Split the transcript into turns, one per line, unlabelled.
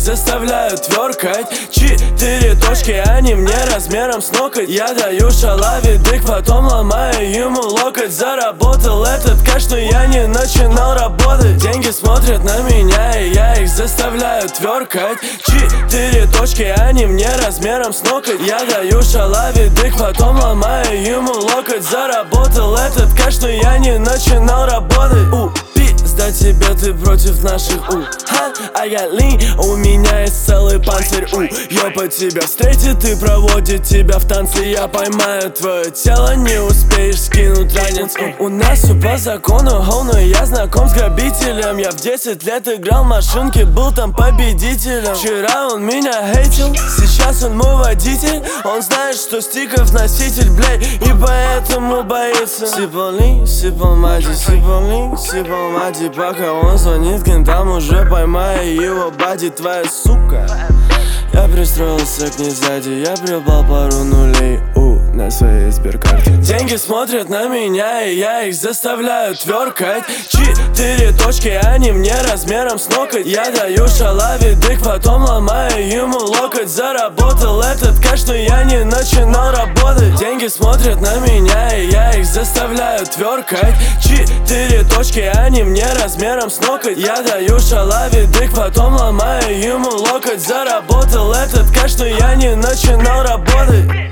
заставляю тверкать. 4 точки, они мне размером с ноготь. Я даю шалаве дык, потом ломаю ему локоть. Заработал этот кэш, но я не начинал работать. Деньги смотрят на меня, и я их заставляю тверкать. 4 точки, они мне размером с ноготь. Я даю шалаве дык, потом ломаю ему локоть. Заработал этот кэш, но я не начинал работать. Пизда тебе, ты против наших I got lean, у меня есть целый панцирь Ёпа тебя встретит и проводит тебя в танце. Я поймаю твое тело, не успеешь скинуть ранец. У нас все по закону, но я знаком с грабителем. Я в 10 лет играл в машинки, был там победителем. Вчера он меня хейтил, сейчас он мой водитель. Он знает, что стиков носитель, блядь, и поэтому боится. Сипал лин, сипал мади, сипал лин, сипал мади. Пока он звонит кентам, уже поймаю его бади. Твоя сука. Я пристроился к ней сзади, я прибал пару нулей на своей сберкарте. Деньги смотрят на меня, и я их заставляю тверкать. 4 точки, они мне размером с ноготь. Я даю шалаве дык, потом ломаю ему локоть. Заработал этот кэш, но я не начинал работать. Деньги смотрят на меня, и я их заставляю тверкать. 4 точки, они мне размером с ноготь. Я даю шалаве дык, потом ломаю ему локоть. Заработал этот кэш, но я не начинал работать.